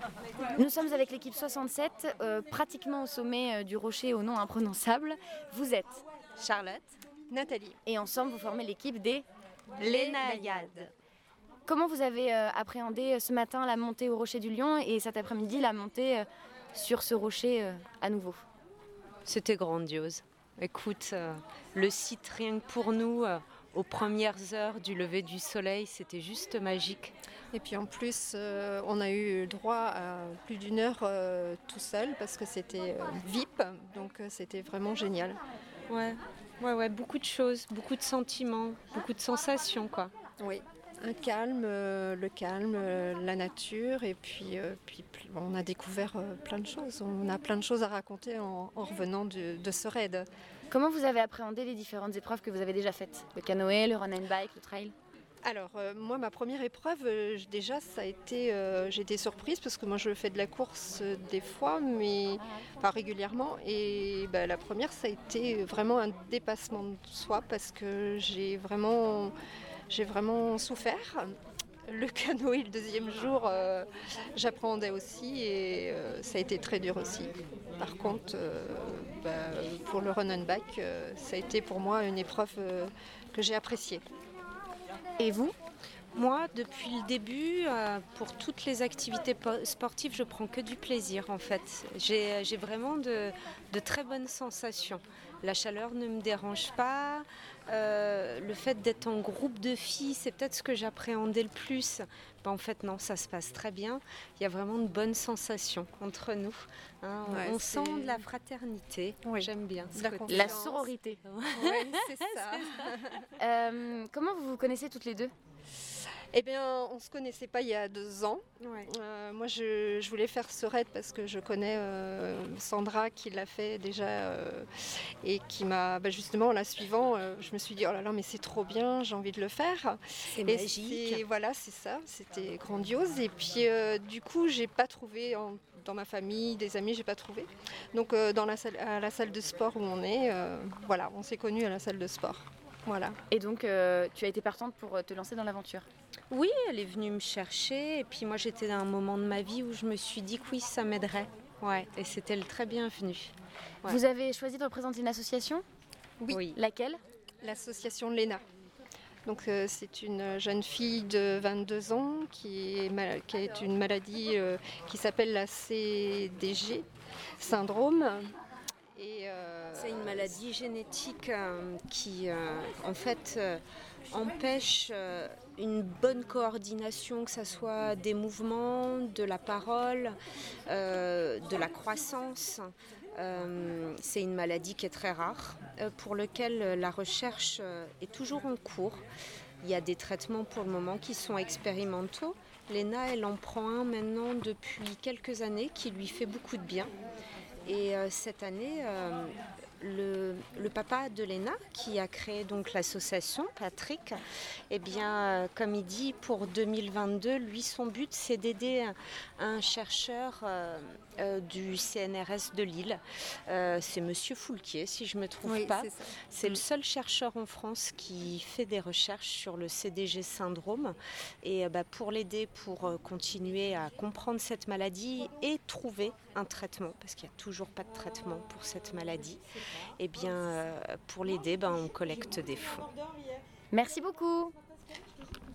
Nous sommes avec l'équipe 67, pratiquement au sommet du rocher au nom imprononçable. Vous êtes Charlotte, Nathalie, et ensemble vous formez l'équipe des Naïades. Comment vous avez appréhendé ce matin la montée au rocher du Lion et cet après-midi la montée sur ce rocher à nouveau? C'était grandiose. Écoute, le site rien que pour nous, aux premières heures du lever du soleil, c'était juste magique. Et puis en plus, on a eu droit à plus d'une heure tout seul parce que c'était VIP, donc c'était vraiment génial. Ouais, beaucoup de choses, beaucoup de sentiments, beaucoup de sensations, quoi. Oui, un calme, le calme, la nature, et puis on a découvert plein de choses. On a plein de choses à raconter en revenant de ce raid. Comment vous avez appréhendé les différentes épreuves que vous avez déjà faites? Le canoë, le run and bike, le trail? Alors moi, ma première épreuve, déjà ça a été, j'ai été surprise parce que moi je fais de la course des fois, mais pas régulièrement, et la première ça a été vraiment un dépassement de soi parce que j'ai vraiment souffert. Le canoë le deuxième jour, j'appréhendais aussi, et ça a été très dur aussi. Par contre, pour le run and bike, ça a été pour moi une épreuve que j'ai appréciée. Et vous? Moi, depuis le début, pour toutes les activités sportives, je prends que du plaisir en fait. J'ai vraiment de très bonnes sensations. La chaleur ne me dérange pas. Le fait d'être en groupe de filles, c'est peut-être ce que j'appréhendais le plus. En fait, non, ça se passe très bien. Il y a vraiment de bonnes sensations entre nous. On sent de la fraternité. Oui. J'aime bien ce côté. La sororité. Ouais, c'est ça. Comment vous vous connaissez toutes les deux? Eh bien, on ne se connaissait pas il y a 2 ans. Ouais. Moi, je voulais faire ce raid parce que je connais Sandra qui l'a fait déjà, et qui m'a, justement, en la suivant, je me suis dit, oh là là, mais c'est trop bien, j'ai envie de le faire. C'est magique. Voilà, c'est ça, c'était grandiose. Et puis, du coup, j'ai pas trouvé dans ma famille, des amis, j'ai pas trouvé. Donc, à la salle de sport où on est, voilà, on s'est connus à la salle de sport. Voilà. Et donc tu as été partante pour te lancer dans l'aventure? Oui, elle est venue me chercher, et puis moi j'étais dans un moment de ma vie où je me suis dit que oui, ça m'aiderait. Ouais, et c'était le très bienvenu. Ouais. Vous avez choisi de représenter une association? Oui. Laquelle? L'association Léna. Donc c'est une jeune fille de 22 ans qui a une maladie qui s'appelle la CDG, syndrome. C'est une maladie génétique qui en fait empêche une bonne coordination, que ce soit des mouvements, de la parole, de la croissance. C'est une maladie qui est très rare, pour laquelle la recherche est toujours en cours. Il y a des traitements pour le moment qui sont expérimentaux. Léna, elle en prend un maintenant depuis quelques années qui lui fait beaucoup de bien. Et cette année, le papa de Léna, qui a créé donc l'association, Patrick, eh bien, comme il dit, pour 2022, lui, son but, c'est d'aider un chercheur du CNRS de Lille. C'est Monsieur Foulquier, si je ne me trompe pas. C'est le seul chercheur en France qui fait des recherches sur le CDG syndrome. Et pour l'aider, pour continuer à comprendre cette maladie et trouver un traitement, parce qu'il n'y a toujours pas de traitement pour cette maladie, eh bien, pour l'aider, on collecte des fonds. Merci beaucoup.